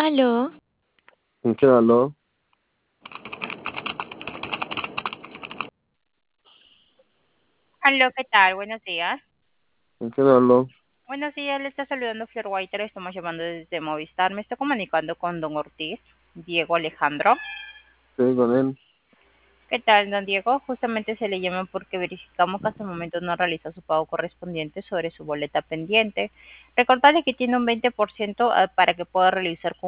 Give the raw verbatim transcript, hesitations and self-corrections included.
Aló, ¿Con quién habló? Aló, ¿qué tal? Buenos días. ¿Con quién habló? Buenos días, le está saludando Flor White, estamos llamando desde Movistar. Me estoy comunicando con don Ortiz, Diego Alejandro. Sí, con él. ¿Qué tal, don Diego? Justamente se le llama porque verificamos que hasta el momento no realiza su pago correspondiente sobre su boleta pendiente. Recordarle que tiene un veinte por ciento ah, para que pueda realizar con